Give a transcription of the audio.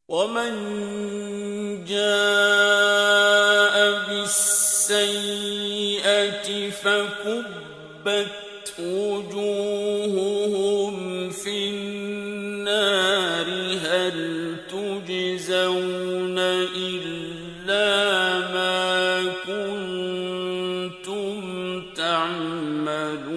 ومن جاء بالسيئة فكبت وجوههم في النار هل تجزون إلا ما كنتم تعملون